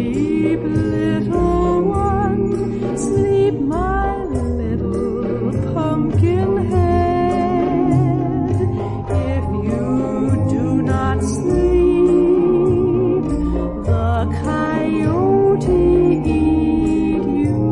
little one, sleep, my little pumpkin head. If you do not sleep, the coyote eat you.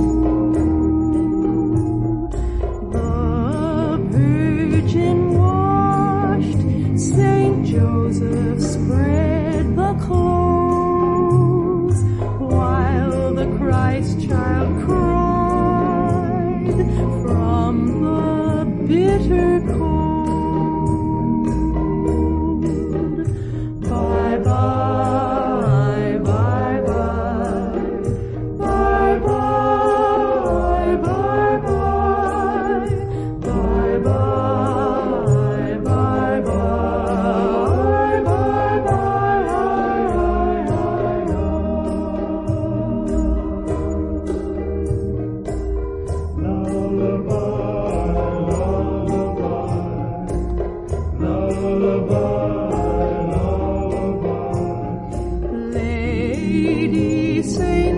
The Virgin washed, Saint Joseph spread the clothes, while the Christ child cried from the bitter cold. Bye bye, bye bye, bye bye, bye bye, bye bye, bye Lady, say